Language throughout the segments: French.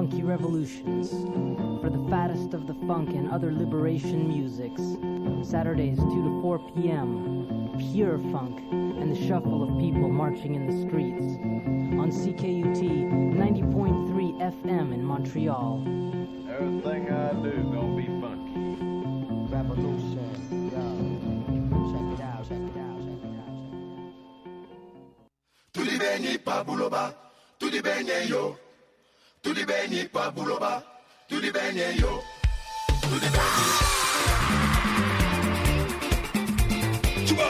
Funky Revolutions, for the fattest of the funk and other liberation musics. Saturdays 2 to 4 p.m. Pure funk and the shuffle of people marching in the streets. On CKUT 90.3 FM in Montreal. Everything I do is gonna be funky. Revolution, yo. Check it out, check it out, check it out. Tudi beni pa buloba, tudi benye yo. Tudi beni pa buloba, tudi benye yo. Tudi beni. Chuba.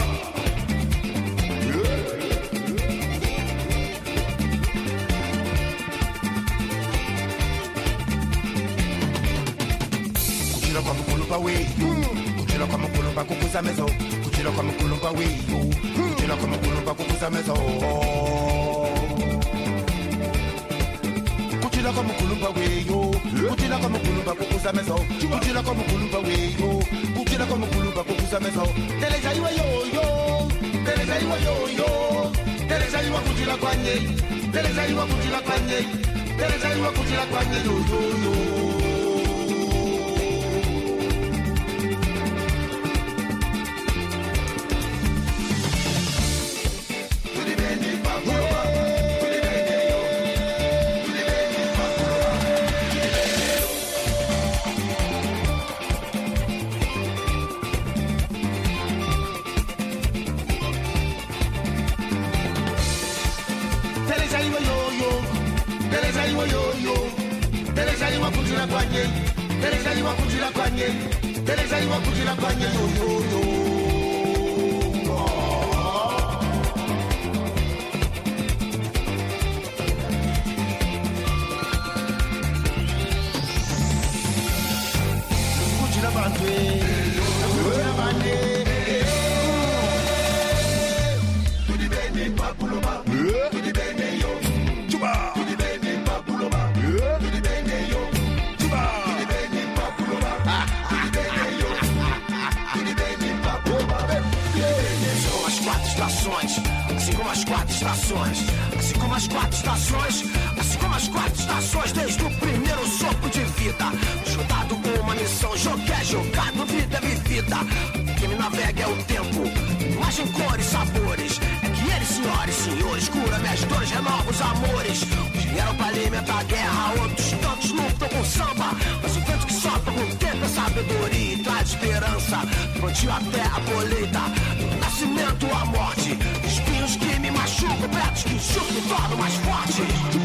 Kuchila kwa mkulupa we, kuchila kwa mkulupa kukuza mezo, kuchila kwa mkulupa we, kuchila kwa mkulupa kukuza mezo. Kuchila kwa mkulupa we yo, kuchila kwa mkulupa kukuza mezo, kuchila kwa mkulupa we yo, kuchila kwa mkulupa kukuza mezo. Teleja iwa yo yo, teleja iwa yo yo, teleja iwa kuchila kwa nye, teleja iwa kuchila kwa nye, teleja iwa kuchila kwa nye yo yo yo. Desde o primeiro sopro de vida, jogado com uma missão, jogo é jogado, vida é vivida. Quem me navega é o tempo, imagem, cores, sabores. É que ele, senhoras e senhores, cura minhas dores, renova os amores. Uns vieram pra alimentar a guerra, outros tantos lutam com samba. Mas o vento que sopra com o tempo é sabedoria e traz esperança. Plantio até a colheita, do nascimento à morte. Espinhos que me machucam, pretos que enxutam e tornam mais forte.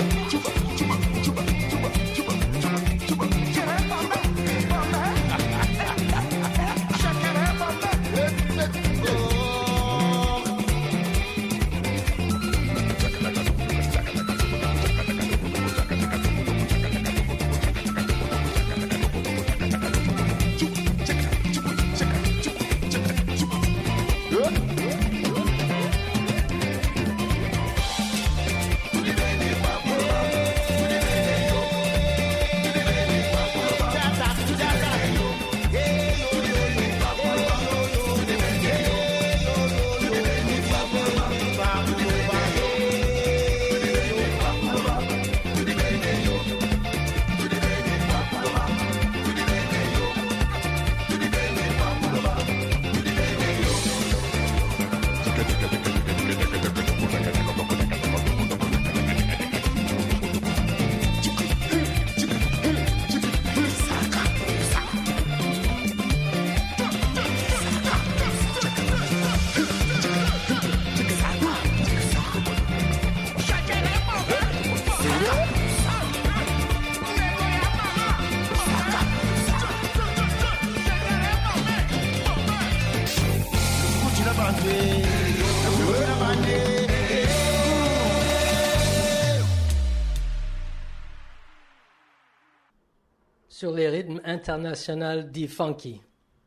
Sur les rythmes internationaux dits funky.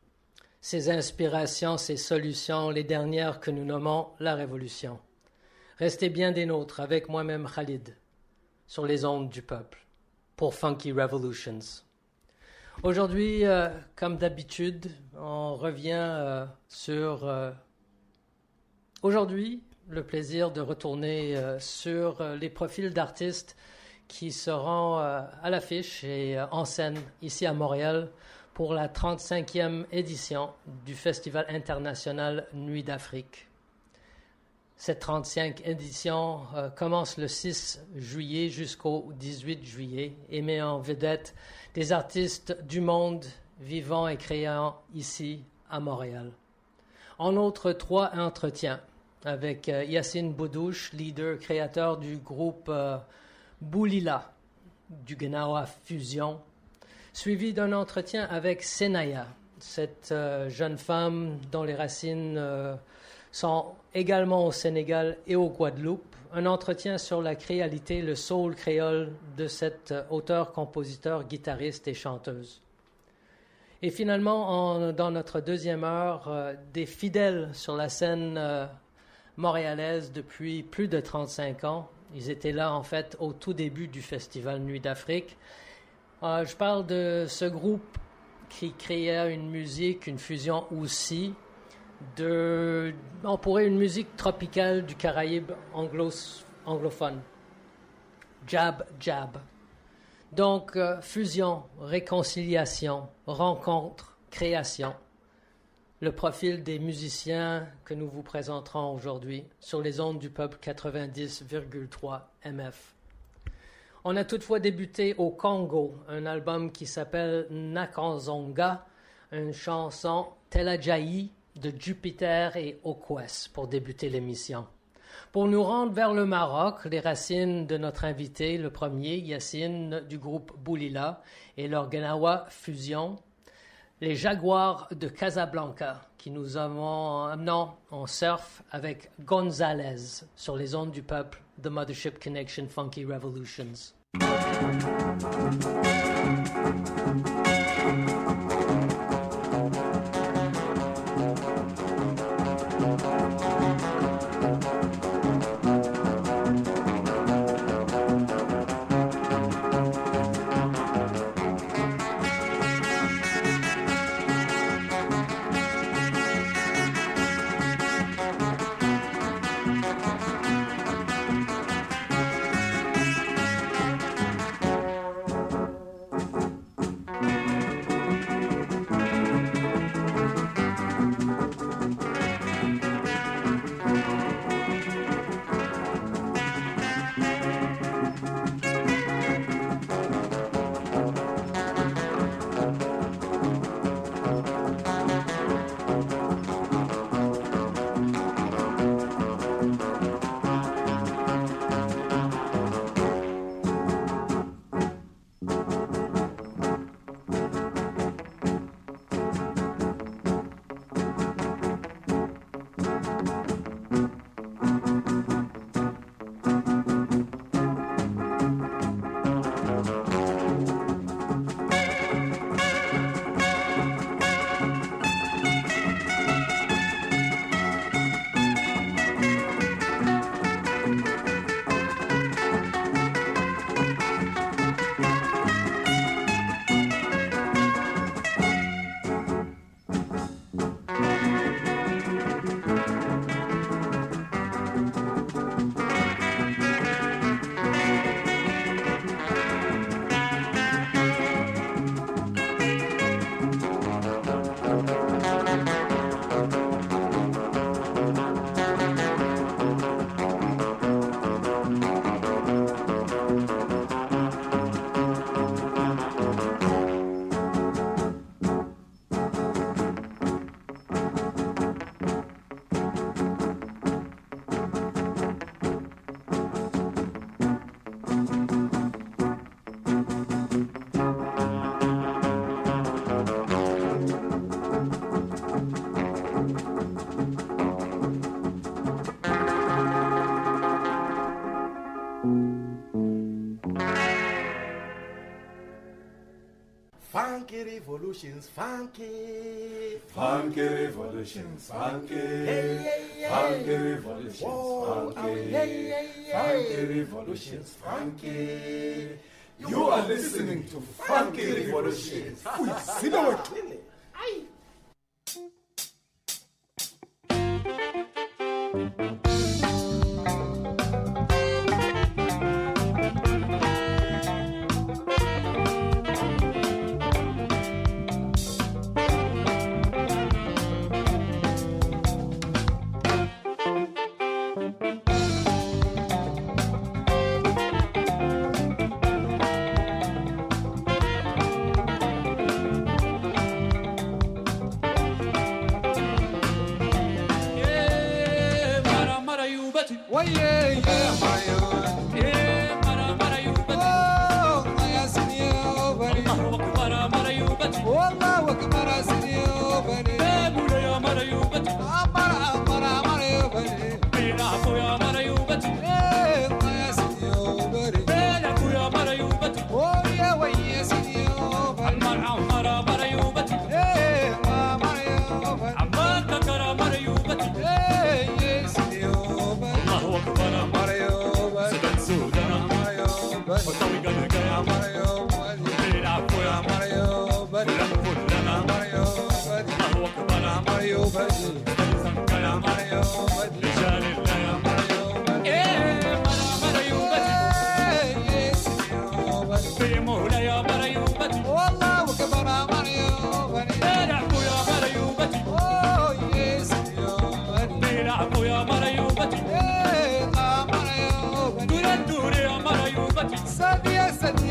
Ses inspirations, ses solutions, les dernières que nous nommons la révolution. Restez bien des nôtres avec moi-même Khalid, sur les ondes du peuple, pour Funky Revolutions. Aujourd'hui, comme d'habitude, on revient sur... Aujourd'hui, le plaisir de retourner sur les profils d'artistes qui seront à l'affiche et en scène ici à Montréal pour la 35e édition du Festival international Nuit d'Afrique. Cette 35e édition commence le 6 juillet jusqu'au 18 juillet et met en vedette des artistes du monde vivant et créant ici à Montréal. En outre, 3 entretiens avec Yacine Boudouche, leader créateur du groupe Boulila du Gnawa Fusion, suivi d'un entretien avec Senaya, cette jeune femme dont les racines sont également au Sénégal et au Guadeloupe, un entretien sur la créalité, le soul créole de cette auteure, compositeur, guitariste et chanteuse. Et finalement, dans notre deuxième heure, des fidèles sur la scène montréalaise depuis plus de 35 ans. Ils étaient là, en fait, au tout début du Festival Nuit d'Afrique. Je parle de ce groupe qui créait une musique, une fusion aussi, on pourrait une musique tropicale du Caraïbe anglophone. Jab, jab. Donc, fusion, réconciliation, rencontre, création. Le profil des musiciens que nous vous présenterons aujourd'hui sur les ondes du peuple 90,3 MF. On a toutefois débuté au Congo, un album qui s'appelle Nakanzonga, une chanson Telajai de Jupiter et Okwes pour débuter l'émission. Pour nous rendre vers le Maroc, les racines de notre invité, le premier, Yacine, du groupe Boulila, et leur Gnawa Fusion, les Jaguars de Casablanca, qui nous amenons en surf avec Gonzalez sur les ondes du peuple, The Mothership Connection Funky Revolutions. Funky revolutions, funky. Funky revolutions, funky. Hey, hey, hey. Funky revolutions, Whoa, funky. hey, hey, hey. Funky revolutions, funky. You are listening to Funky Revolutions. Uyisilewe. Aye.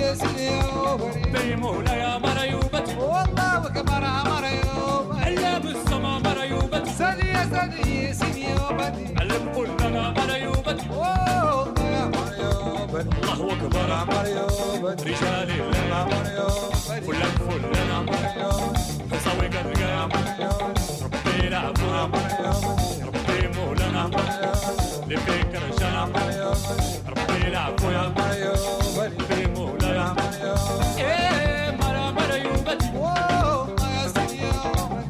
بي مولاي مريوبتي والله وكبر مريوبتي أيام السما مريوبتي سدي سنيوبتي علم كلنا مريوبتي والله مريوبتي الله أكبر مريوبتي رجال الله مريوبتي فلنا مريوبتي حصوي قدقام ربي العفو ربي مولانا لفكر جنام ربي العفو يا ربي مولانا إيه مريوبتي والله يا سنيوبتي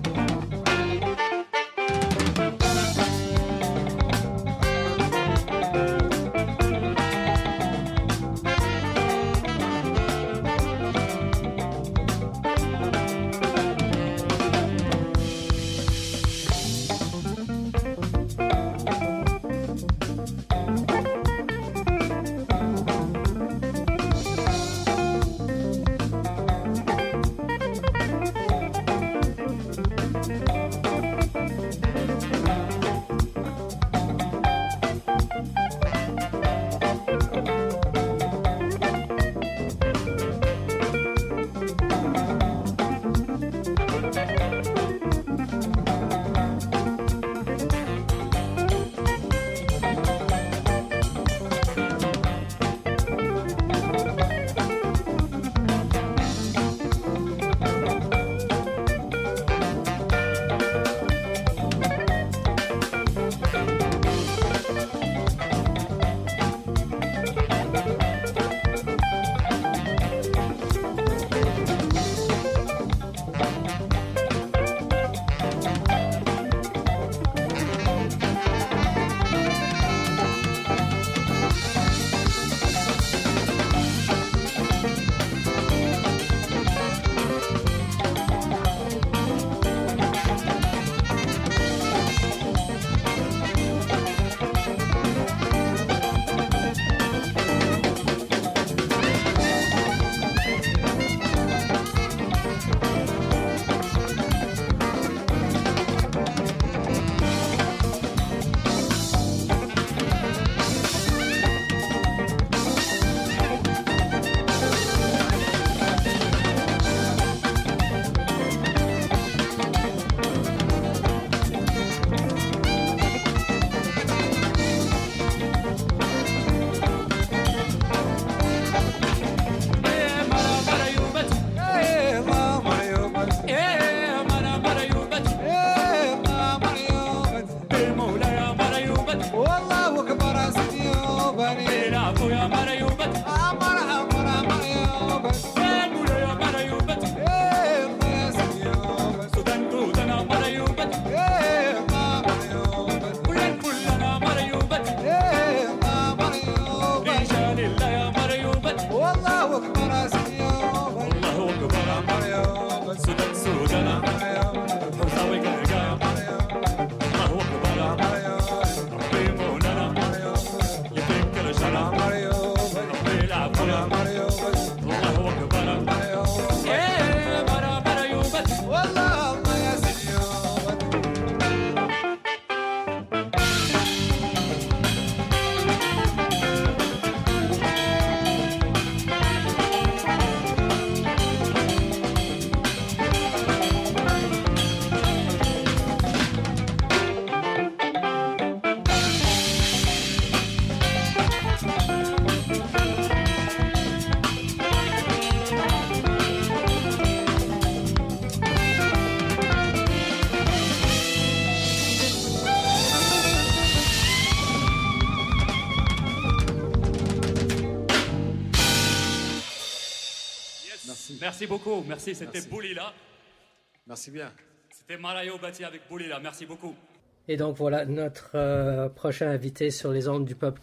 Merci beaucoup, merci, c'était Boulila. Merci bien. C'était Marayobati avec Boulila, merci beaucoup. Et donc voilà notre prochain invité sur les ondes du pop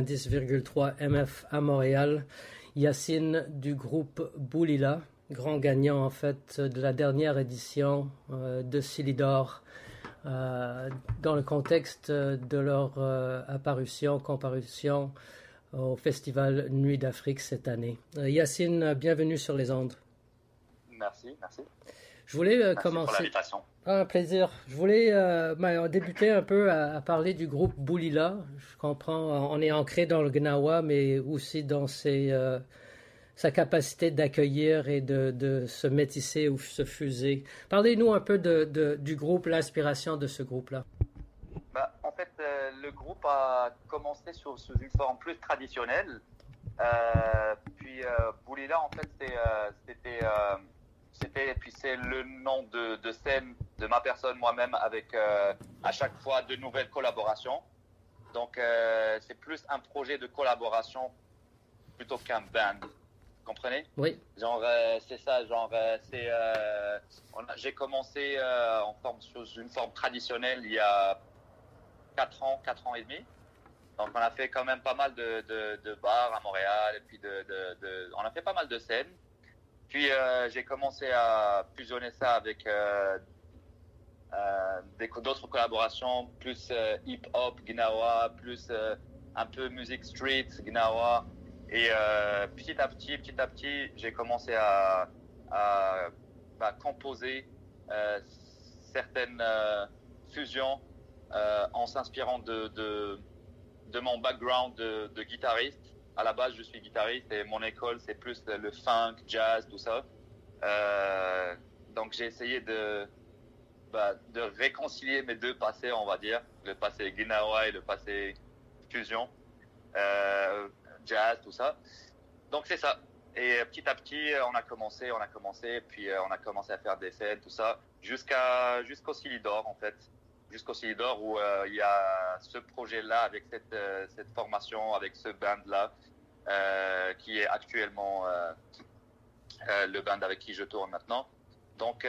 90,3 MF à Montréal, Yacine du groupe Boulila, grand gagnant en fait de la dernière édition de Silidor dans le contexte de leur comparution au festival Nuit d'Afrique cette année. Yacine, bienvenue sur les ondes. Merci, merci. Je voulais merci commencer. pour l'invitation. Un plaisir. Je voulais débuter un peu à parler du groupe Boulila. Je comprends, on est ancré dans le Gnawa, mais aussi dans ses sa capacité d'accueillir et de se métisser ou se fuser. Parlez-nous un peu du groupe, l'inspiration de ce groupe-là. En fait, le groupe a commencé sous une forme plus traditionnelle. Puis Boulila, en fait, c'est le nom de scène de ma personne moi-même avec à chaque fois de nouvelles collaborations. Donc c'est plus un projet de collaboration plutôt qu'un band. Vous comprenez? Oui. C'est ça, j'ai commencé sous une forme traditionnelle il y a 4 ans et demi. Donc on a fait quand même pas mal de bars à Montréal et puis on a fait pas mal de scènes. Puis j'ai commencé à fusionner ça avec d'autres collaborations, plus hip-hop, Gnawa, plus un peu musique street, Gnawa. Et petit à petit, j'ai commencé à composer certaines fusions en s'inspirant de mon background de guitariste. À la base, je suis guitariste et mon école, c'est plus le funk, jazz, tout ça. Donc, j'ai essayé de réconcilier mes deux passés, on va dire, le passé Gnawa et le passé fusion, jazz, tout ça. Donc, c'est ça. Et petit à petit, on a commencé, puis on a commencé à faire des scènes, tout ça, jusqu'au Silidor, en fait. Jusqu'au Silidor où il y a ce projet-là avec cette formation, avec ce band-là, qui est actuellement le band avec qui je tourne maintenant. Donc,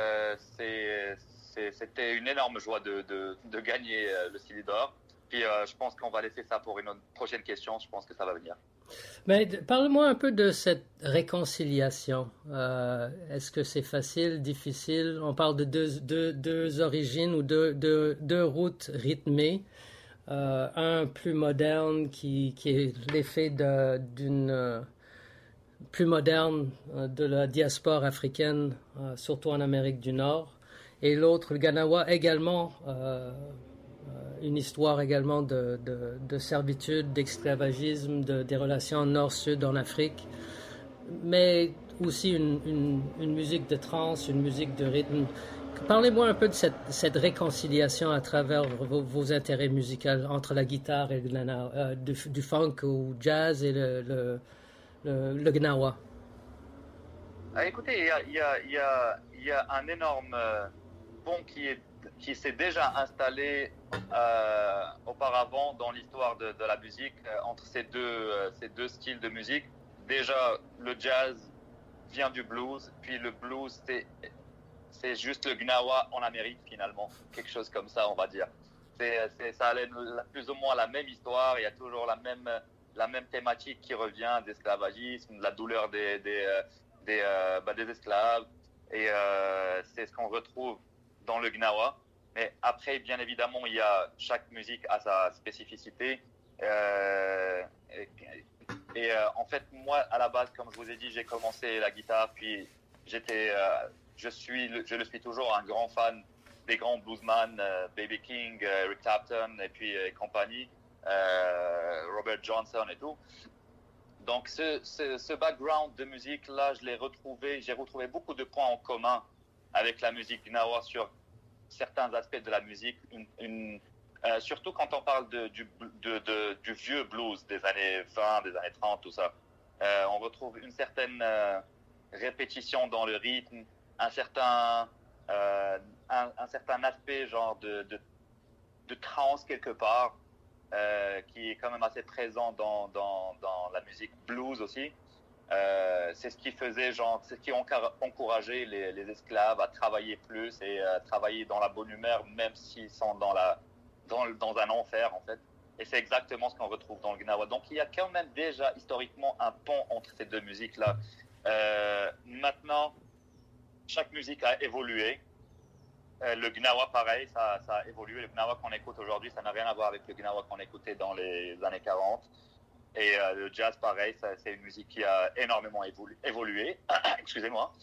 c'était une énorme joie de gagner le Silidor. Puis, je pense qu'on va laisser ça pour une prochaine question. Je pense que ça va venir. Mais parle-moi un peu de cette réconciliation. Est-ce que c'est facile, difficile? On parle de deux origines ou deux routes rythmées. Un plus moderne qui est l'effet d'une plus moderne de la diaspora africaine, surtout en Amérique du Nord. Et l'autre, le Gnawa, également une histoire également de servitude, d'esclavagisme, des relations nord-sud en Afrique, mais aussi une musique de trance, une musique de rythme. Parlez-moi un peu de cette réconciliation à travers vos intérêts musicaux entre la guitare et du funk ou jazz et le Gnawa. Écoutez, il y a un énorme pont qui s'est déjà installé auparavant dans l'histoire de la musique entre ces deux styles de musique. Déjà, le jazz vient du blues, puis le blues, c'est juste le Gnawa en Amérique finalement, quelque chose comme ça, on va dire. Ça allait plus ou moins la même histoire, il y a toujours la même thématique qui revient, d'esclavagisme, de la douleur des esclaves, et c'est ce qu'on retrouve dans le Gnawa. Mais après, bien évidemment, chaque musique a sa spécificité. En fait, moi, à la base, comme je vous ai dit, j'ai commencé la guitare, puis je le suis toujours un grand fan des grands bluesman, B.B. King, Eric Clapton et puis compagnie, Robert Johnson et tout. Donc, ce background de musique là, j'ai retrouvé beaucoup de points en commun avec la musique Gnawa sur certains aspects de la musique, surtout quand on parle du vieux blues des années 20, des années 30, tout ça. On retrouve une certaine répétition dans le rythme, un certain aspect genre de trance quelque part, qui est quand même assez présent dans la musique blues aussi. C'est ce qui faisait, c'est ce qui encourageait les esclaves à travailler plus et à travailler dans la bonne humeur, même s'ils sont dans un enfer, en fait. Et c'est exactement ce qu'on retrouve dans le Gnawa. Donc, il y a quand même déjà, historiquement, un pont entre ces deux musiques-là. Maintenant, chaque musique a évolué. Le Gnawa, pareil, ça a évolué. Le Gnawa qu'on écoute aujourd'hui, ça n'a rien à voir avec le Gnawa qu'on écoutait dans les années 40. Et le jazz, pareil, c'est une musique qui a énormément évolué. Excusez-moi.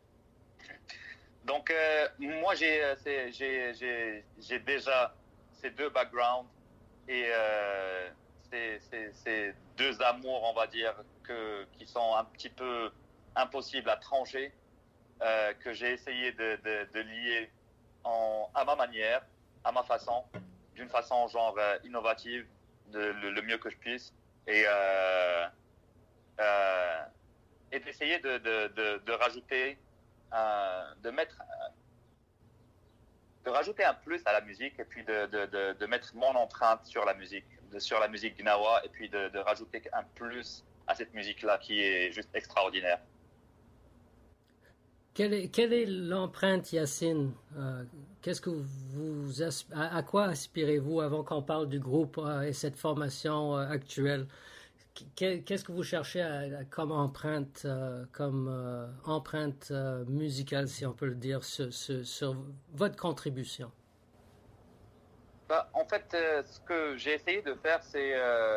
Donc, moi, j'ai déjà ces deux backgrounds. Et ces deux amours, on va dire, qui sont un petit peu impossibles à trancher, que j'ai essayé de lier à ma manière, à ma façon, d'une façon genre innovative, le mieux que je puisse, et d'essayer de rajouter, de rajouter un plus à la musique, et puis de mettre mon empreinte sur la musique gnawa, et puis de rajouter un plus à cette musique-là qui est juste extraordinaire. Quelle est l'empreinte Yacine? À quoi aspirez-vous avant qu'on parle du groupe et cette formation actuelle? Qu'est-ce que vous cherchez comme empreinte, musicale, si on peut le dire, sur votre contribution? En fait, ce que j'ai essayé de faire, c'est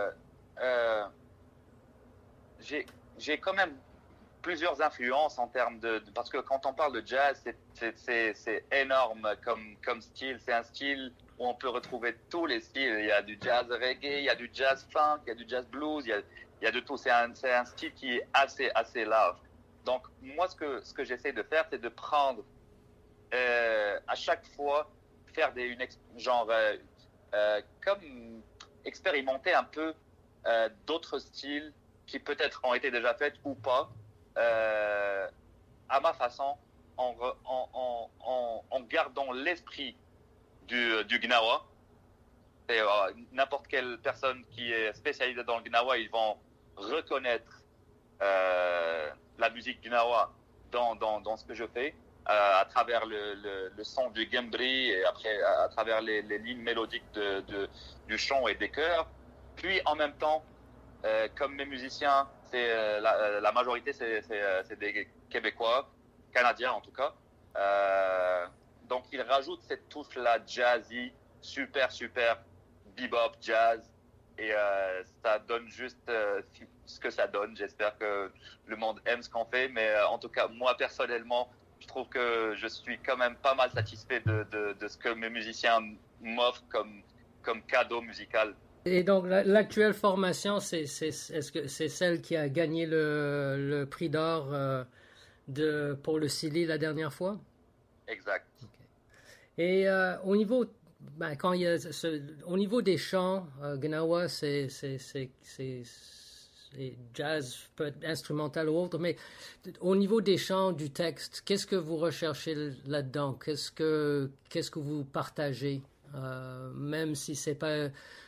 j'ai quand même plusieurs influences en termes parce que quand on parle de jazz, c'est énorme comme style. C'est un style où on peut retrouver tous les styles. Il y a du jazz reggae, il y a du jazz funk, il y a du jazz blues, il y a de tout. C'est un style qui est assez large. Donc moi, ce que j'essaie de faire, c'est de prendre à chaque fois, faire comme expérimenter un peu d'autres styles qui peut-être ont été déjà faits ou pas, à ma façon, en gardant l'esprit du gnawa. Et n'importe quelle personne qui est spécialisée dans le gnawa, ils vont reconnaître la musique gnawa dans ce que je fais, à travers le son du gembri, et après à travers les lignes mélodiques du chant et des chœurs. Puis en même temps, comme mes musiciens, la majorité c'est des Québécois, Canadiens en tout cas, donc ils rajoutent cette touche-là jazzy, super bebop jazz, et ça donne juste ce que ça donne. J'espère que le monde aime ce qu'on fait, mais en tout cas moi personnellement, je trouve que je suis quand même pas mal satisfait de ce que mes musiciens m'offrent comme cadeau musical. Et donc, l'actuelle formation, est-ce que c'est celle qui a gagné le prix d'or pour le Silly la dernière fois? Exact. Okay. Et au niveau au niveau des chants, gnawa, c'est jazz, peut être instrumental ou autre, mais au niveau des chants, du texte, qu'est-ce que vous recherchez là-dedans? Qu'est-ce que vous partagez, même si c'est pas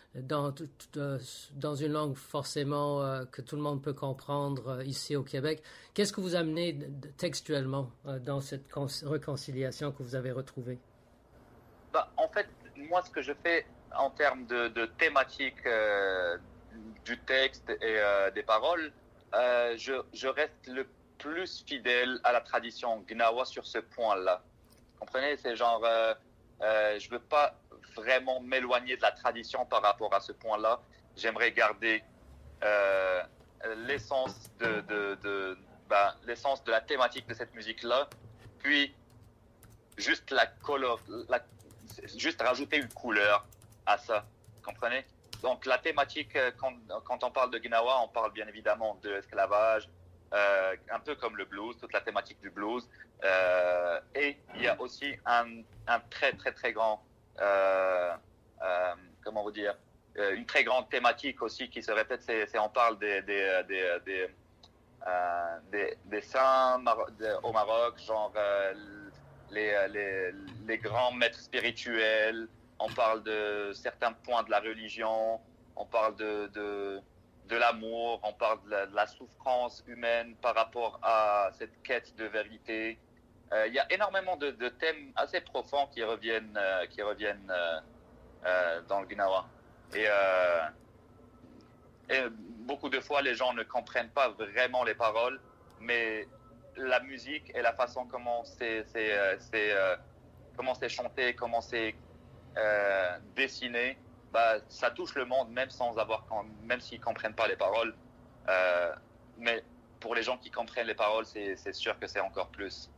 dans une langue forcément que tout le monde peut comprendre ici au Québec. Qu'est-ce que vous amenez textuellement dans cette réconciliation que vous avez retrouvée? En fait, moi, ce que je fais en termes de thématique du texte et des paroles, je reste le plus fidèle à la tradition gnawa sur ce point-là. Vous comprenez? C'est genre, je veux pas vraiment m'éloigner de la tradition par rapport à ce point-là. J'aimerais garder l'essence l'essence de la thématique de cette musique-là, puis juste juste rajouter une couleur à ça. Vous comprenez? Donc la thématique, quand on parle de gnawa, on parle bien évidemment de l'esclavage, un peu comme le blues, toute la thématique du blues, et il y a aussi un très grand comment vous dire, une très grande thématique aussi qui se répète, c'est on parle des saints au Maroc, genre les grands maîtres spirituels. On parle de certains points de la religion, on parle de l'amour, on parle de la souffrance humaine par rapport à cette quête de vérité. Il y a énormément de thèmes assez profonds qui reviennent dans le gnawa. Et beaucoup de fois, les gens ne comprennent pas vraiment les paroles, mais la musique et la façon comment c'est chanté, comment c'est dessiné, ça touche le monde même s'ils comprennent pas les paroles. Mais pour les gens qui comprennent les paroles, c'est sûr que c'est encore plus.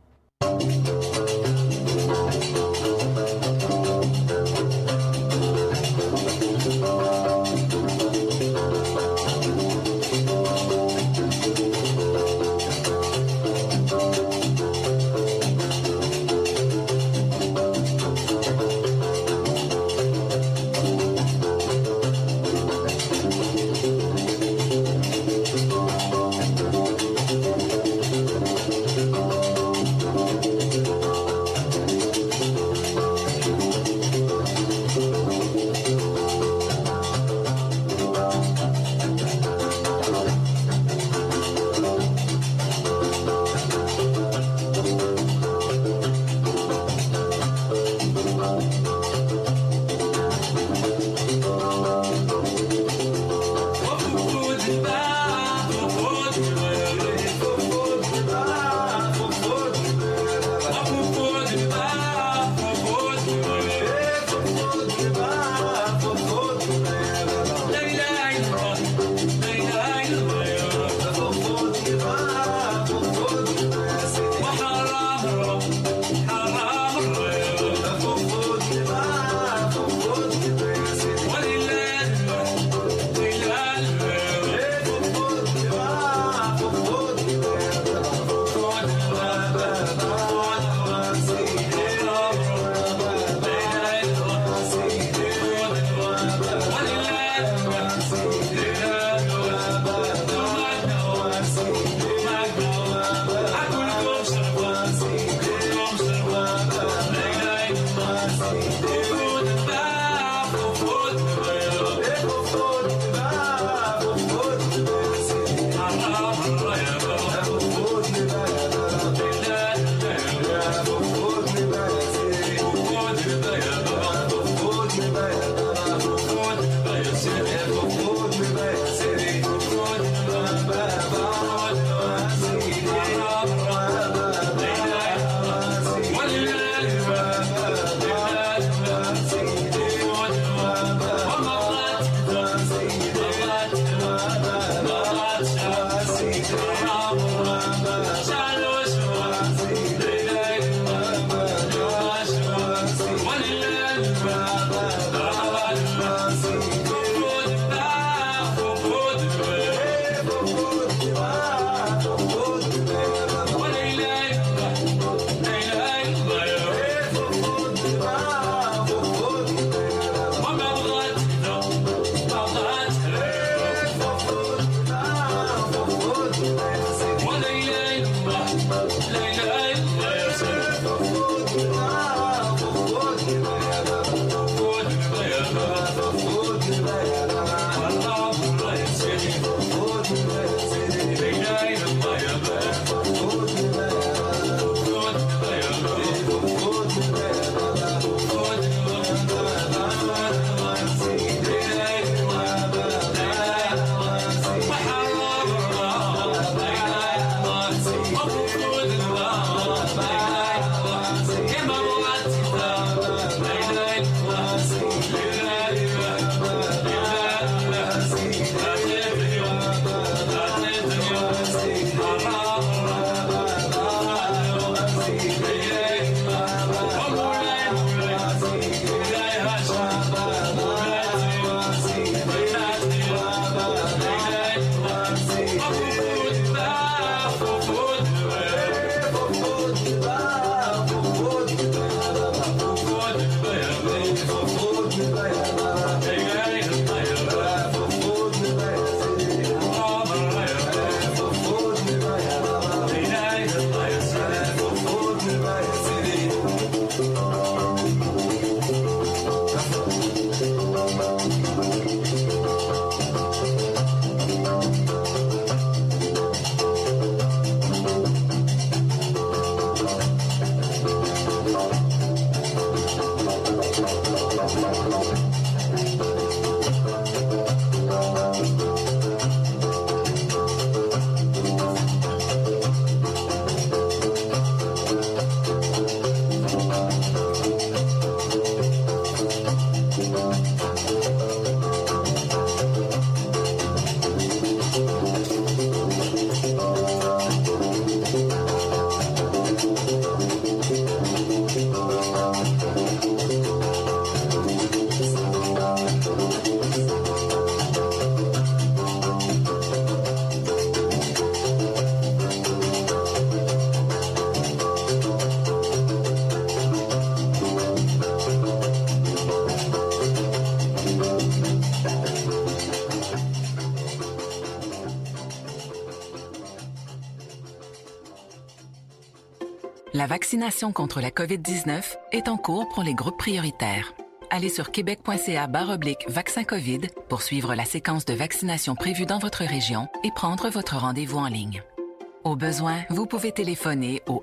La vaccination contre la COVID-19 est en cours pour les groupes prioritaires. Allez sur québec.ca/vaccin COVID pour suivre la séquence de vaccination prévue dans votre région et prendre votre rendez-vous en ligne. Au besoin, vous pouvez téléphoner au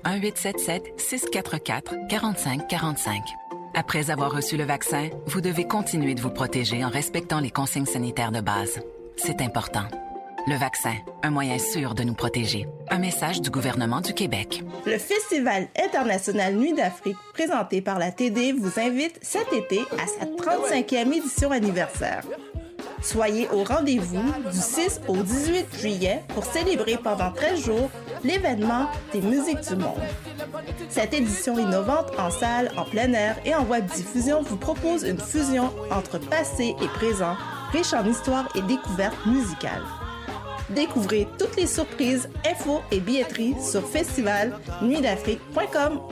1-877-644-4545. Après avoir reçu le vaccin, vous devez continuer de vous protéger en respectant les consignes sanitaires de base. C'est important. Le vaccin, un moyen sûr de nous protéger. Un message du gouvernement du Québec. Le Festival international Nuit d'Afrique, présenté par la TD, vous invite cet été à sa 35e édition anniversaire. Soyez au rendez-vous du 6 au 18 juillet pour célébrer pendant 13 jours l'événement des musiques du monde. Cette édition innovante en salle, en plein air et en web diffusion vous propose une fusion entre passé et présent, riche en histoire et découvertes musicales. Découvrez toutes les surprises, infos et billetteries sur festivalnuitdafrique.com.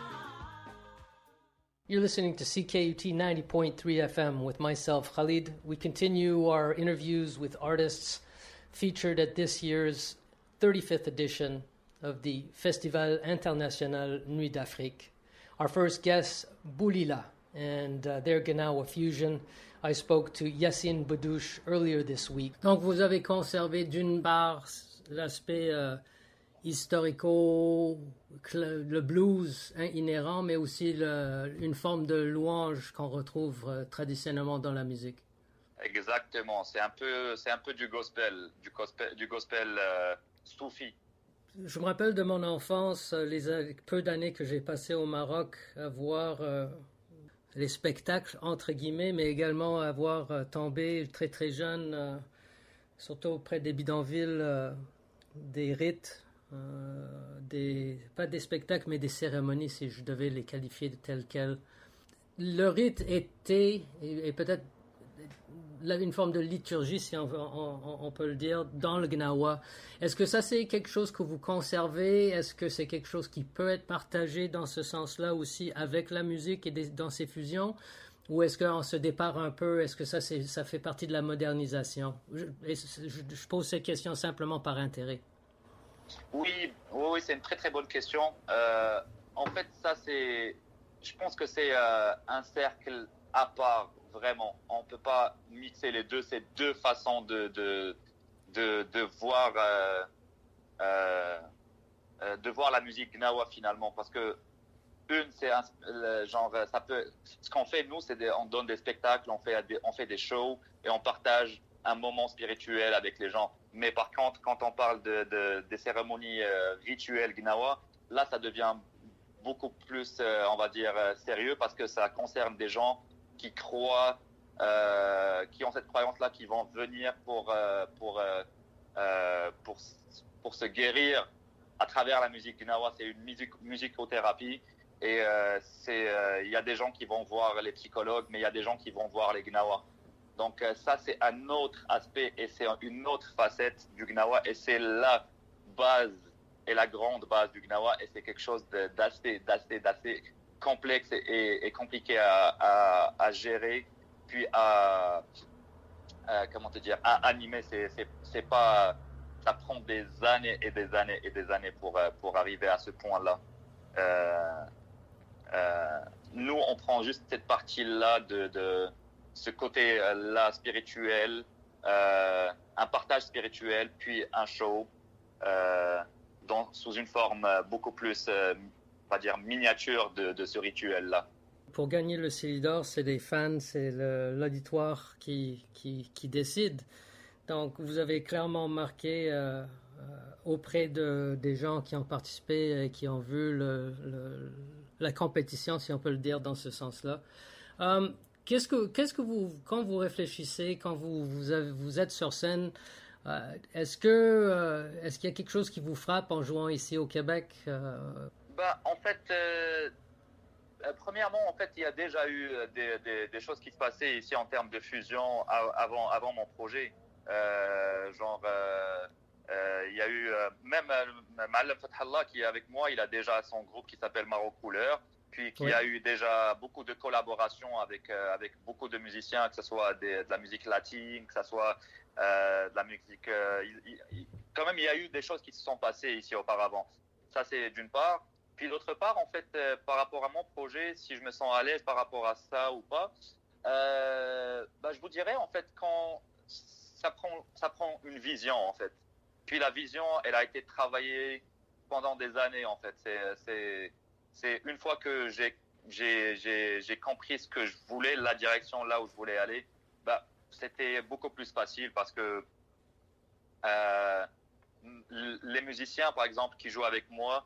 You're listening to CKUT 90.3 FM with myself, Khalid. We continue our interviews with artists featured at this year's 35th edition of the Festival International Nuit d'Afrique. Our first guest, Boulila, and their Gnawa fusion. I spoke to Yassine Bouddouche earlier this week. Donc, vous avez conservé d'une part l'aspect historico, le blues inhérent, mais aussi une forme de louange qu'on retrouve traditionnellement dans la musique. Exactement, c'est un peu du gospel soufi. Je me rappelle de mon enfance, les peu d'années que j'ai passées au Maroc, à voir les spectacles, entre guillemets, mais également à voir tomber très très jeune, surtout auprès des bidonvilles, des rites, pas des spectacles, mais des cérémonies, si je devais les qualifier de telles quelles. Le rite était, et peut-être une forme de liturgie, si on peut le dire, dans le Gnawa. Est-ce que ça, c'est quelque chose que vous conservez? Est-ce que c'est quelque chose qui peut être partagé dans ce sens-là aussi avec la musique et dans ses fusions? Ou est-ce qu'on se dépare un peu? Est-ce que ça fait partie de la modernisation? Je pose cette question simplement par intérêt. Oui, c'est une très très bonne question. En fait, je pense que c'est un cercle à part. Vraiment, on peut pas mixer les deux. C'est deux façons de voir la musique Gnawa finalement, parce que c'est ce qu'on fait nous, c'est on donne des spectacles, on fait des shows et on partage un moment spirituel avec les gens. Mais par contre, quand on parle des cérémonies rituelles Gnawa, là, ça devient beaucoup plus, on va dire, sérieux, parce que ça concerne des gens qui croient, qui ont cette croyance-là, qui vont venir pour se guérir à travers la musique Gnawa. C'est une musicothérapie, et il y a des gens qui vont voir les psychologues, mais il y a des gens qui vont voir les Gnawa. Donc ça, c'est un autre aspect, et c'est une autre facette du Gnawa, et c'est la base et la grande base du Gnawa, et c'est quelque chose d'assez complexe et compliqué à gérer, puis à animer. C'est pas, ça prend des années et des années et des années pour arriver à ce point-là. Nous, on prend juste cette partie-là de ce côté-là spirituel, un partage spirituel, puis un show sous une forme beaucoup plus on va dire miniature de ce rituel-là. Pour gagner le Célidor, c'est des fans, c'est l'auditoire qui décide. Donc, vous avez clairement marqué auprès des gens qui ont participé et qui ont vu la compétition, si on peut le dire dans ce sens-là. Qu'est-ce que vous, quand vous réfléchissez, quand vous êtes sur scène, est-ce qu'il y a quelque chose qui vous frappe en jouant ici au Québec? En fait, premièrement, en fait, il y a déjà eu des choses qui se passaient ici en termes de fusion avant mon projet. Il y a eu même Ma'alem Fathallah qui est avec moi, il a déjà son groupe qui s'appelle Maroc Couleur, puis qui a eu déjà beaucoup de collaborations avec beaucoup de musiciens, que ce soit de la musique latine, que ce soit de la musique... quand même, il y a eu des choses qui se sont passées ici auparavant. Ça, c'est d'une part. Puis d'autre part, en fait, par rapport à mon projet, si je me sens à l'aise par rapport à ça ou pas, je vous dirais, en fait, quand ça prend une vision, en fait. Puis la vision, elle a été travaillée pendant des années, en fait. C'est une fois que j'ai compris ce que je voulais, la direction là où je voulais aller, c'était beaucoup plus facile, parce que les musiciens, par exemple, qui jouent avec moi,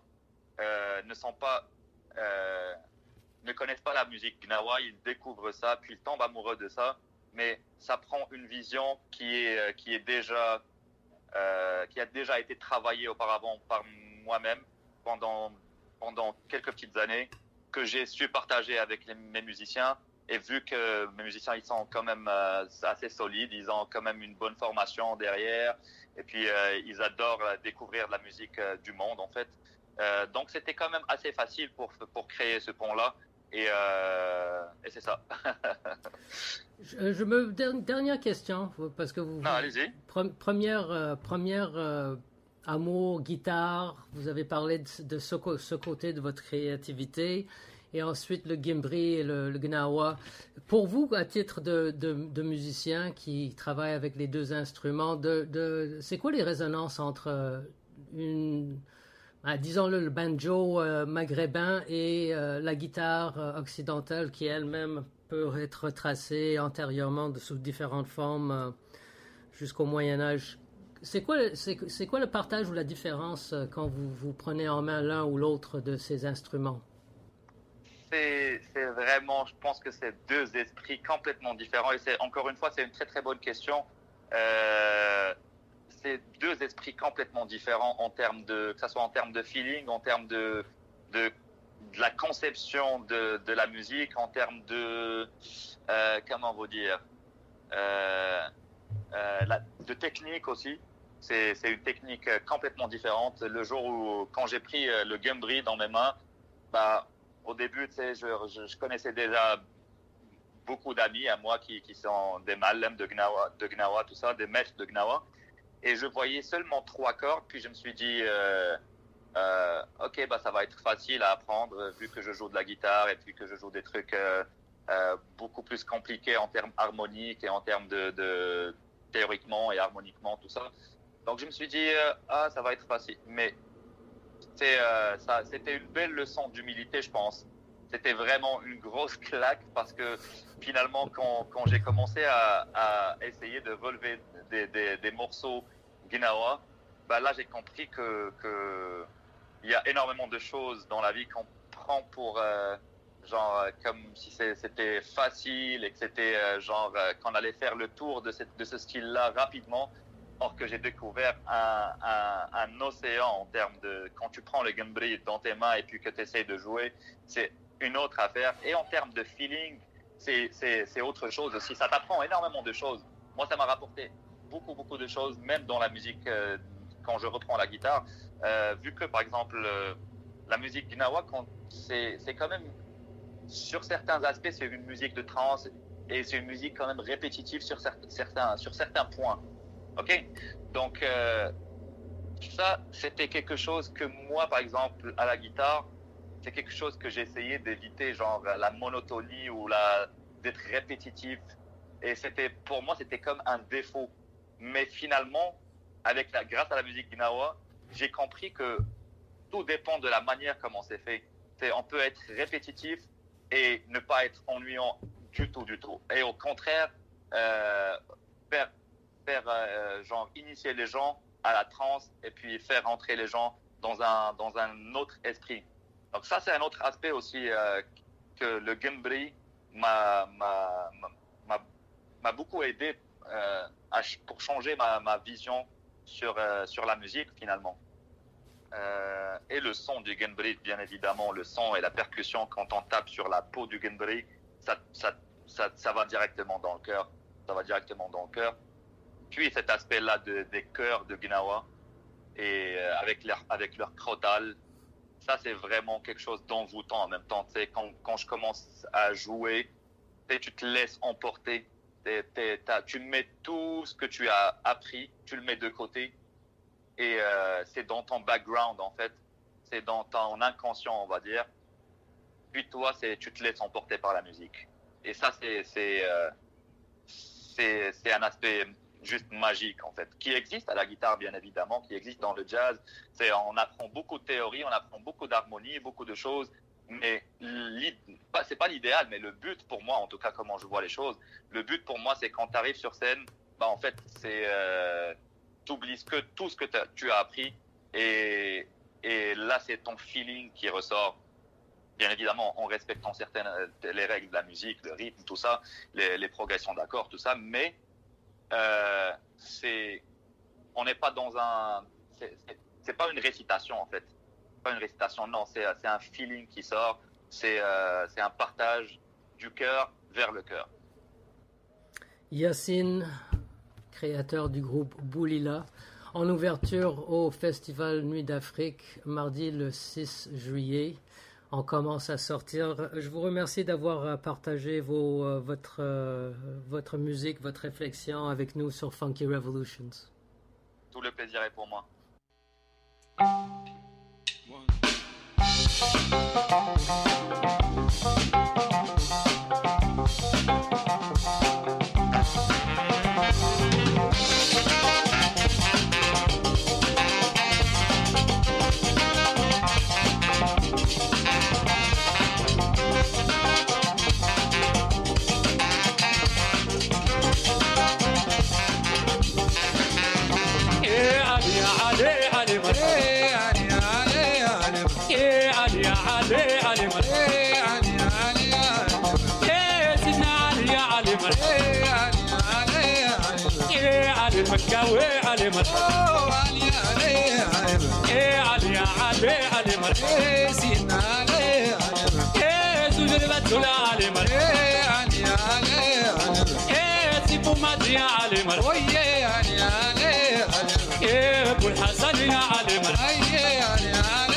ne connaissent pas la musique Gnawa, ils découvrent ça, puis ils tombent amoureux de ça, mais ça prend une vision qui a déjà été travaillée auparavant par moi-même pendant quelques petites années, que j'ai su partager avec mes musiciens. Et vu que mes musiciens, ils sont quand même assez solides, ils ont quand même une bonne formation derrière, et puis ils adorent découvrir de la musique du monde, en fait. Donc c'était quand même assez facile pour créer ce pont-là, et c'est ça. Dernière question, parce que vous... Non, allez-y. Première amour, guitare, vous avez parlé de ce côté de votre créativité, et ensuite le gimbri et le gnawa. Pour vous, à titre de musicien qui travaille avec les deux instruments, c'est quoi les résonances entre disons-le, le banjo maghrébin et la guitare occidentale qui elle-même peut être tracée antérieurement sous différentes formes jusqu'au Moyen-Âge? C'est quoi le partage ou la différence quand vous prenez en main l'un ou l'autre de ces instruments? C'est vraiment, je pense que c'est deux esprits complètement différents. Et encore une fois, c'est une très très bonne question. C'est deux esprits complètement différents que ce soit en termes de feeling, en termes de la conception de la musique, en termes de comment vous dire, de technique aussi. C'est une technique complètement différente. Le jour quand j'ai pris le gimbri dans mes mains, au début, tu sais, je connaissais déjà beaucoup d'amis à moi qui sont des malem de gnawa, tout ça, des maîtres de gnawa. Et je voyais seulement 3 cordes, puis je me suis dit, ok, ça va être facile à apprendre vu que je joue de la guitare et puis que je joue des trucs beaucoup plus compliqués en termes harmoniques et en termes de théoriquement et harmoniquement, tout ça. Donc je me suis dit, ça va être facile. Mais c'était une belle leçon d'humilité, je pense. C'était vraiment une grosse claque parce que finalement, quand j'ai commencé à essayer de relever des morceaux gnawa, là j'ai compris que il y a énormément de choses dans la vie qu'on prend pour comme si c'était facile et que c'était qu'on allait faire le tour de ce style-là rapidement. Or que j'ai découvert un océan en termes de... Quand tu prends le gimbri dans tes mains et puis que tu essaies de jouer, c'est une autre affaire. Et en termes de feeling, c'est autre chose aussi. Ça t'apprend énormément de choses. Moi, ça m'a rapporté beaucoup de choses, même dans la musique, quand je reprends la guitare. Vu que, par exemple, la musique gnawa, c'est quand même... Sur certains aspects, c'est une musique de trance et c'est une musique quand même répétitive sur certains points. Ok, donc ça c'était quelque chose que moi par exemple à la guitare c'est quelque chose que j'ai essayé d'éviter, genre la monotonie ou d'être répétitif, et pour moi c'était comme un défaut. Mais finalement grâce à la musique gnawa, j'ai compris que tout dépend de la manière comment c'est fait. On peut être répétitif et ne pas être ennuyant du tout, et au contraire faire initier les gens à la trance et puis faire entrer les gens dans un autre esprit. Donc ça, c'est un autre aspect aussi que le gimbri m'a beaucoup aidé pour changer ma vision sur la musique finalement. Et le son du gimbri, bien évidemment, le son et la percussion quand on tape sur la peau du gimbri, ça va directement dans le cœur. Ça va directement dans le cœur. Puis cet aspect-là des chœurs de gnawa et avec leur crotale, ça c'est vraiment quelque chose d'envoûtant en même temps. Tu sais, quand je commence à jouer, tu te laisses emporter. Tu mets tout ce que tu as appris, tu le mets de côté et c'est dans ton background en fait, c'est dans ton inconscient on va dire. Puis toi, tu te laisses emporter par la musique. Et ça c'est un aspect juste magique en fait, qui existe à la guitare bien évidemment, qui existe dans le jazz. On apprend beaucoup de théorie, on apprend beaucoup d'harmonie, beaucoup de choses, mais c'est pas l'idéal, mais le but pour moi, en tout cas comment je vois les choses, le but pour moi c'est quand tu arrives sur scène, en fait c'est t'oublies tout ce que tu as appris et là c'est ton feeling qui ressort. Bien évidemment en respectant les règles de la musique, le rythme, tout ça, les progressions d'accords, tout ça, mais on n'est pas dans c'est pas une récitation en fait, pas une récitation, non, c'est un feeling qui sort, c'est un partage du cœur vers le cœur. Yacine, créateur du groupe Boulila, en ouverture au Festival Nuit d'Afrique, mardi le 6 juillet. On commence à sortir. Je vous remercie d'avoir partagé votre musique, votre réflexion avec nous sur Funky Revolutions. Tout le plaisir est pour moi. One. مكاوي علي مر علي علي علي علي علي مر سيدنا علي علي زوجر بدل علي مر علي علي سيبو مادي علي مر ويا علي علي ابو الحسن يا علي مر علي علي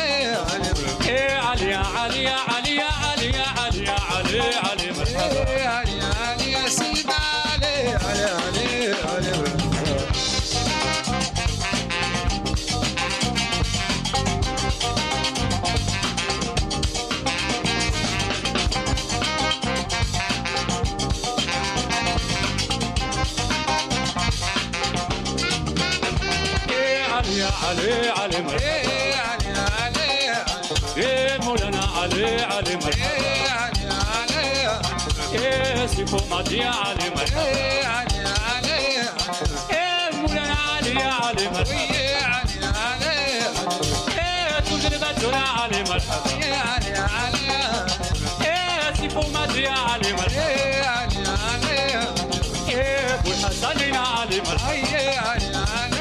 علي علي علي علي علي علي علي مرحبا علي علي يا سيدنا علي علي علي علي علي علي مر علي علي مولانا علي علي مر علي علي سيفو مادي علي مر علي علي مولانا علي علي مر علي علي توجد بدر علي مر علي علي سيفو مادي علي مر علي علي ابو الحسن علي مر علي علي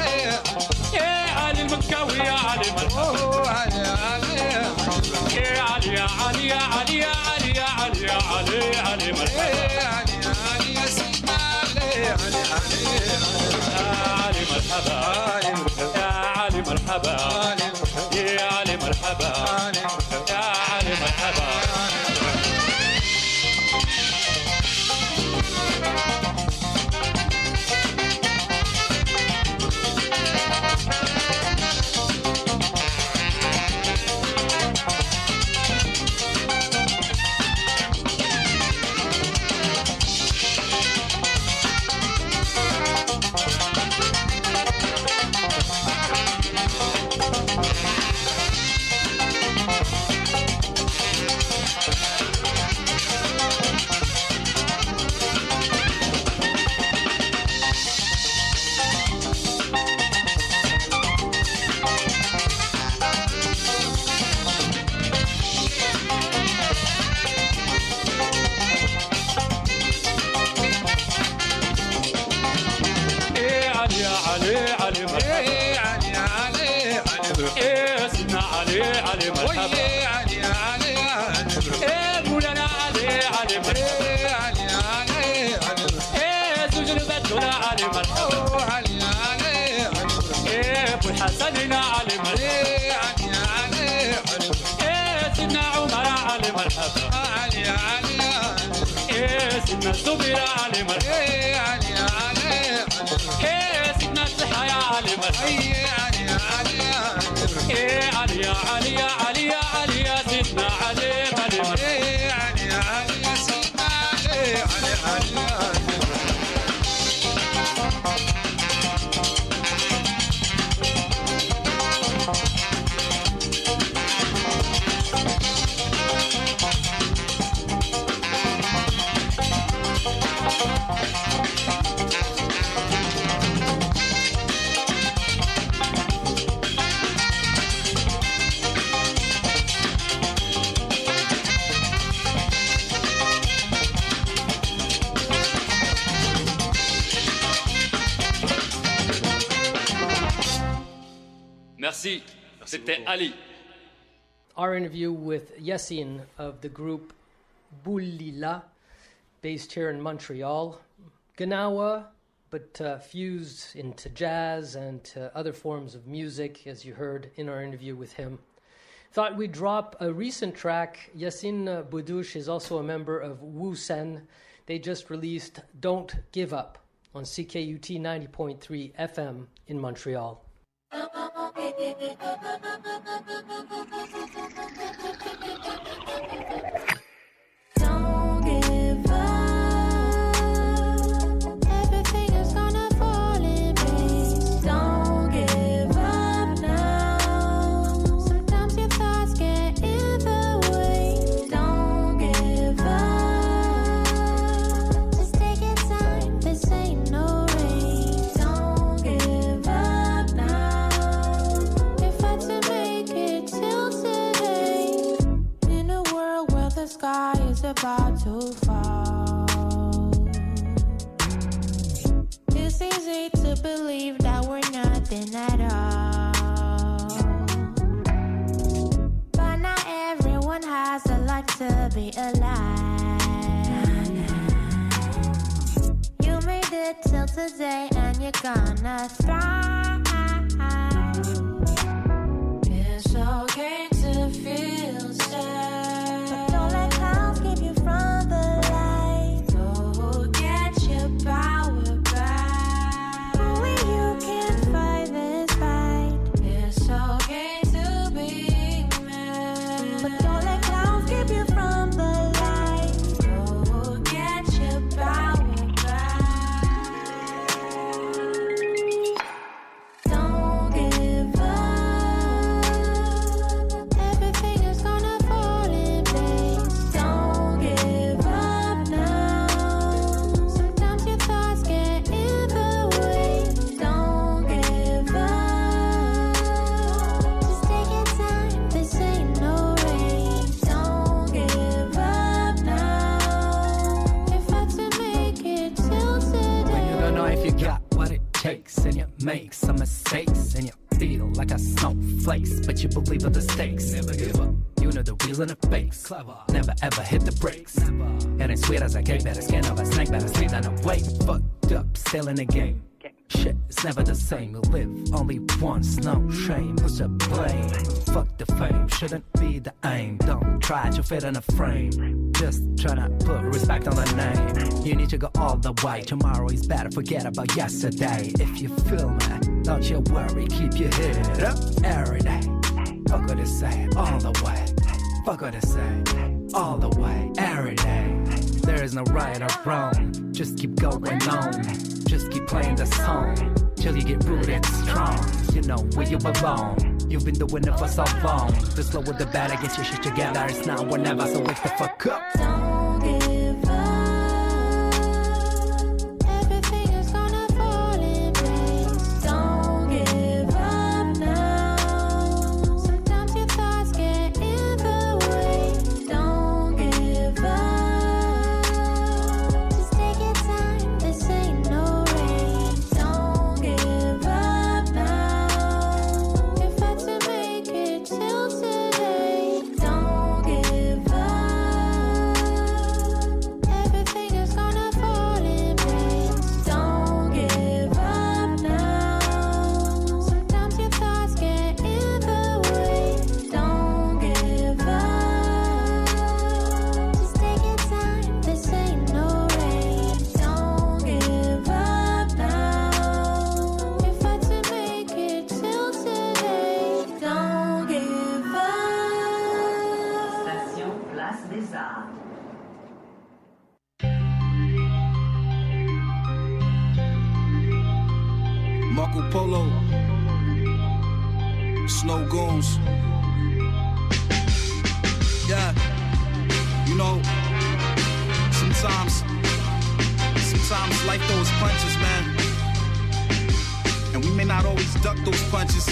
المكاوي يا علي مر علي علي يا علي يا علي يا علي يا علي يا علي يا علي علي مر علي علي يا سيدنا علي علي علي مرحبا يا علي مرحبا يا علي مرحبا يا علي مرحبا علي مرحبا علي علي علي مولانا علي علي مرحبا علي علي زوجر بدل علي مرحبا علي علي ابو الحسن علي مرحبا علي علي سيدنا عمر علي مرحبا علي علي سيدنا الزبير علي مرحبا علي علي سيدنا الصحة يا علي مرحبا علي علي علي يا علي يا علي يا علي يا سيدنا علي علي علي علي يا سيدنا علي علي علي Merci. C'était Ali. Our interview with Yassine of the group Boulila, based here in Montreal. Gnawa, but fused into jazz and other forms of music, as you heard in our interview with him. Thought we'd drop a recent track. Yassine Boudouche is also a member of Wu Sen. They just released Don't Give Up on CKUT 90.3 FM in Montreal. Don't give up. Everything is gonna fall in place. Don't give up now. Sometimes your thoughts get in the way. Don't give up. Just take your time. This ain't no race. Don't give up now. If I But not everyone has the luck to be alive. You made it till today and you're gonna thrive. It's okay to feel sad, but don't let clouds keep you from the light. Go get your power back. Only you can fight this fight. It's okay to be mad, but don't let clouds keep you from the light. Go get your power back. Don't give up. Everything is gonna fall in place. Don't give up now. Sometimes your thoughts get in the way. Don't give up. Just take your time. This ain't no race. Don't give up now. If I to make it till today. When you don't know if you got what it takes, and you make some mistakes, and you feel like a snowflakes, but you believe in the stakes. Never give up. You know the wheels and the fakes. Clever. Never ever hit the brakes. It ain't sweet as a cake, better skin of a snake, better sleep than awake. Fucked up, still in the game. Shit, it's never the same. You live only once, no shame. Who's to blame? Fuck the fame, shouldn't be the aim. Don't try to fit in a frame. Just tryna put respect on the name. You need to go all the way. Tomorrow is better, forget about yesterday. If you feel me, don't you worry, keep your head up every day. Fuck what they say, all the way. Fuck what they say, all the way, every day. There is no right or wrong, just keep going on. Just keep playing the song till you get rooted strong. You know where you belong. You've been doing it for so long. The slower the better, get your shit together. It's now or never, so wake the fuck up. Don't give up. Everything is gonna fall in place. Don't give up now. Sometimes your thoughts get in the way. Don't give up. Just take your time. This ain't no race. Don't give up now. If I to make it till today. Don't give up. Everything is gonna fall in place. Don't give up now. Sometimes your thoughts get in the way. Don't give up. Just take your time. This ain't no race. Don't give up now. If I to make it till today. Don't give up. Station Place des Arts. Marco Polo, Snow Goons. Yeah, you know, sometimes life throws punches, man. And we may not always duck those punches.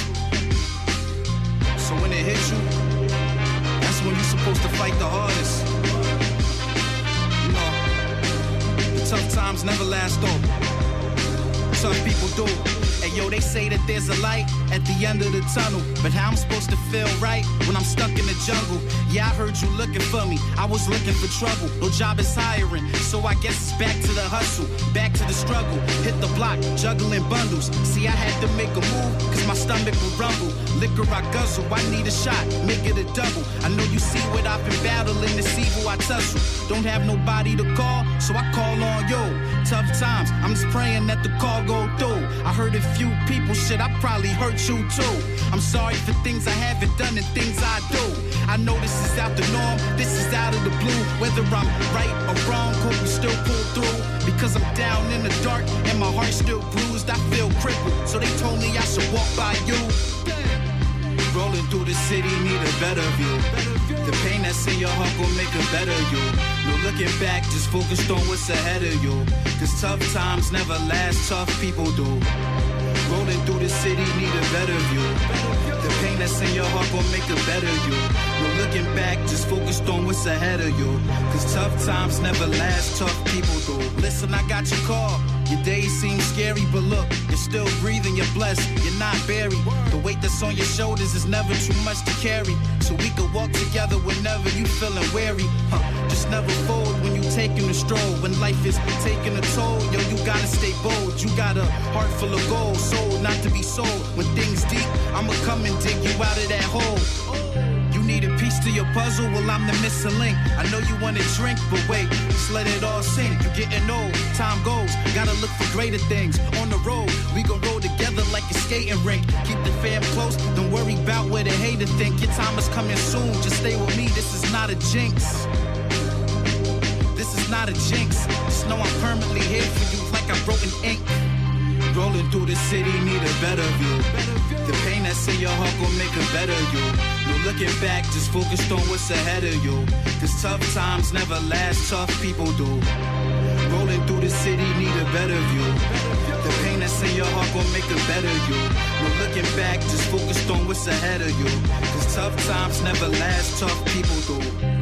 So when it hits you, that's when you're supposed to fight the hardest. You know, the tough times never last though. Tough people do. Hey yo, they say that there's a light at the end of the tunnel, but how I'm supposed to feel right when I'm stuck in the jungle? Yeah, I heard you looking for me, I was looking for trouble. No job is hiring, so I guess it's back to the hustle, back to the struggle. Hit the block, juggling bundles. See, I had to make a move, cause my stomach would rumble. Liquor I guzzle, I need a shot, make it a double. I know you see what I've been battling, this evil I tussle. Don't have nobody to call, so I call on you. Tough times, I'm just praying that the call go through. I heard a few people, shit, I probably hurt you too. I'm sorry for things I haven't done and things I do. I know this is out the norm, this is out of the blue. Whether I'm right or wrong, hope you still pull through. Because I'm down in the dark and my heart still bruised, I feel crippled. So they told me I should walk by you. Rolling through the city, need a better view. The pain that's in your heart gon' make a better you. No looking back, just focused on what's ahead of you. Cause tough times never last, tough people do. Rolling through the city, need a better view. The pain that's in your heart gon' make a better you. No looking back, just focused on what's ahead of you. Cause tough times never last, tough people do. Listen, I got your call. Your days seem scary, but look, you're still breathing, you're blessed, you're not buried. The weight that's on your shoulders is never too much to carry. So we can walk together whenever you feeling weary. Just never fold when you taking a stroll. When life is taking a toll, yo, you gotta stay bold. You got a heart full of gold, soul not to be sold. When things deep, I'ma come and dig you out of that hole. You need a piece to your puzzle, well I'm the missing link. I know you wanna drink, but wait, just let it all sink. You're getting old, time goes, gotta look for greater things. On the road, we gon' roll together like a skating rink. Keep the fam close, don't worry about what the hater think. Your time is coming soon, just stay with me, this is not a jinx. This is not a jinx, just know I'm permanently here for you like I wrote in ink. Rolling through the city, need a better view. The pain that's in your heart gon' make a better you. No looking back, just focused on what's ahead of you. Cause tough times never last, tough people do. Rolling through the city, need a better view. The pain that's in your heart gon' make a better you. No looking back, just focused on what's ahead of you. Cause tough times never last, tough people do.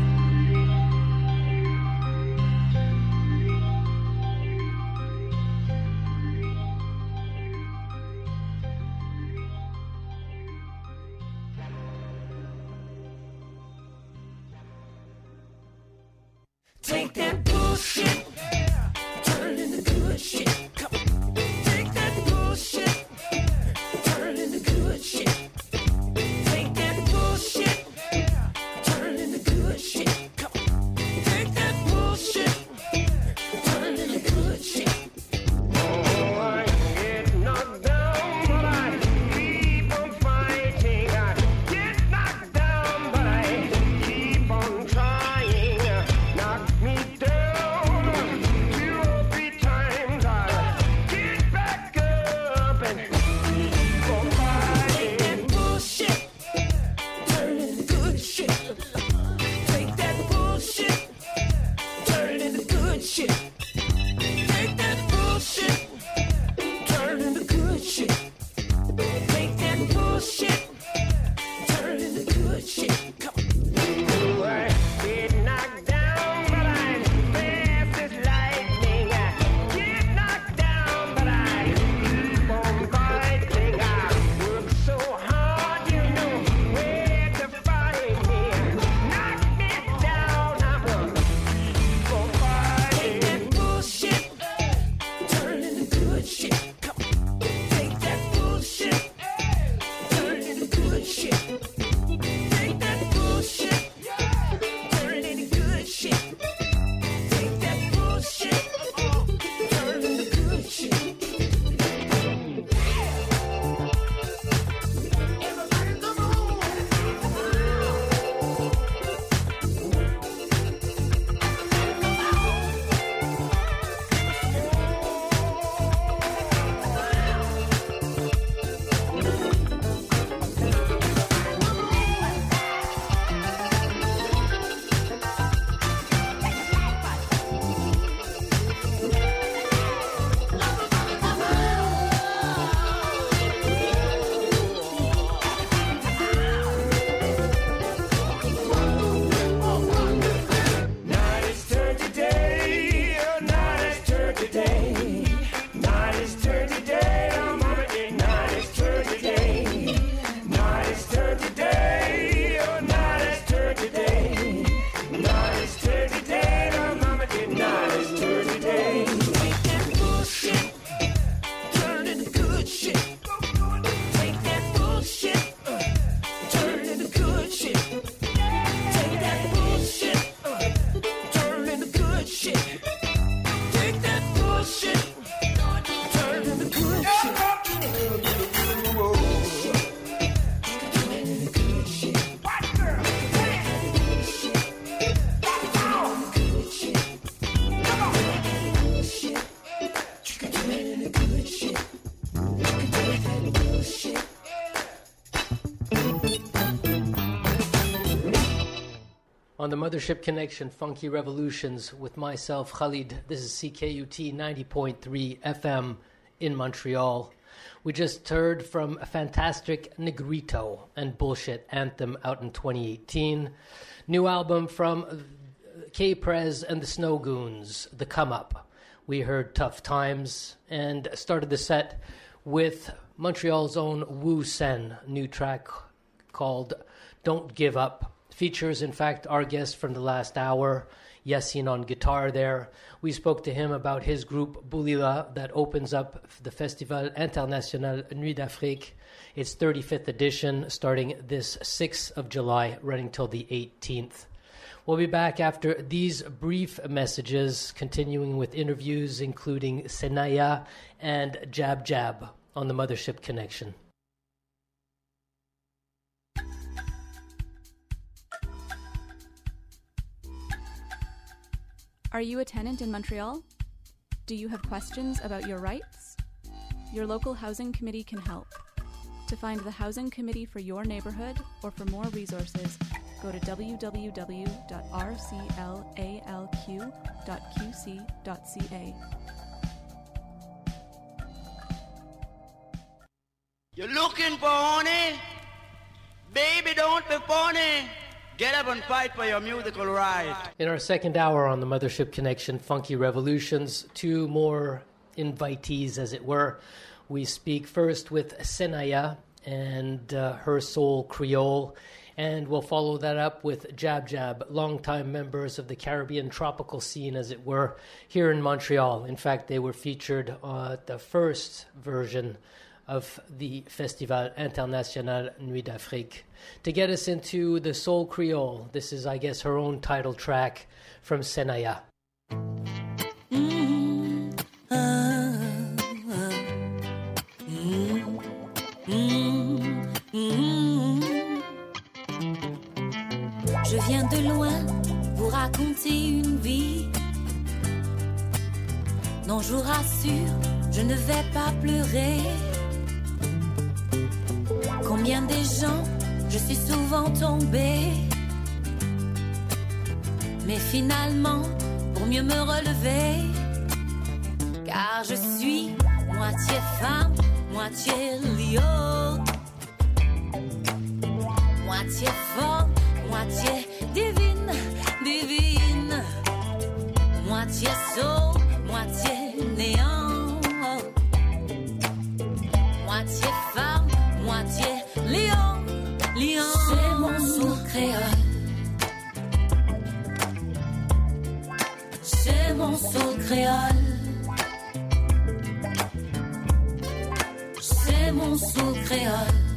Take that bullshit, turn it into good shit. Come on. Take that bullshit, turn it into good shit. Take that bullshit, turn it into good shit. Come on. Take that bullshit, turn it into good shit. Oh, I get knocked down, but I keep on fighting. I get knocked down, but I keep on trying. Knock me down 2 or 3 times. I'll get back up and keep on fighting. Take that bullshit, turn it into good shit. Take that bullshit, turn it into good shit. Take that bullshit, turn it into good shit. Take that bullshit, turn it into good shit. Come on. I get knocked down, but I'm fast as lightning. I get knocked down, but I keep on fighting. I work so hard, you know where to find me. Knock me down, I'm gonna keep on fighting. Take that bullshit, turn it into good shit. Come on. Take that bullshit, turn it into good shit. Take that bullshit, turn it into good shit. Take that bullshit, turn it into good shit. Everybody come on. Night is turned today, night is turned today. Night is turned today, oh mama, night is turned today. Night is turned today, oh night is turned today. Night is turned today, oh mama, night is turned today. Take that bullshit, turn it into good shit. Take that bullshit, turn it into good shit. Take that bullshit, turn it into good shit. Take that bullshit, turn it into good shit. On the Mothership Connection, Funky Revolutions, with myself, Khalid. This is CKUT 90.3 FM in Montreal. We just heard from a fantastic Negrito and Bullshit Anthem out in 2018. New album from K-Prez and the Snow Goons, The Come Up. We heard Tough Times and started the set with Montreal's own Wu Sen, new track called Don't Give Up. Features, in fact, our guest from the last hour, Yassine on guitar there. We spoke to him about his group Boulila that opens up the Festival International Nuit d'Afrique, its 35th edition, starting this 6th of July, running till the 18th. We'll be back after these brief messages, continuing with interviews including Senaya and Jab Jab on the Mothership Connection. Are you a tenant in Montreal? Do you have questions about your rights? Your local housing committee can help. To find the housing committee for your neighborhood or for more resources, go to www.rclalq.qc.ca. You're looking for honey? Baby, don't be funny. Get up and fight for your musical right. In our second hour on the Mothership Connection, Funky Revolutions, two more invitees, as it were. We speak first with Senaya and her Soul Creole, and we'll follow that up with Jab Jab, longtime members of the Caribbean tropical scene, as it were, here in Montreal. In fact, they were featured at the first version of the Festival International Nuit d'Afrique. To get us into the Soul Creole, this is, I guess, her own title track from Senaya. Je viens de loin vous raconter une vie. Non, je vous rassure, je ne vais pas pleurer. Combien des gens je suis souvent tombée, mais finalement pour mieux me relever, car je suis moitié femme, moitié lion, moitié forte, moitié divine, divine, moitié soul, moitié néant, moitié femme, moitié lion, lion. C'est mon soul créole, c'est mon soul créole, c'est mon soul créole.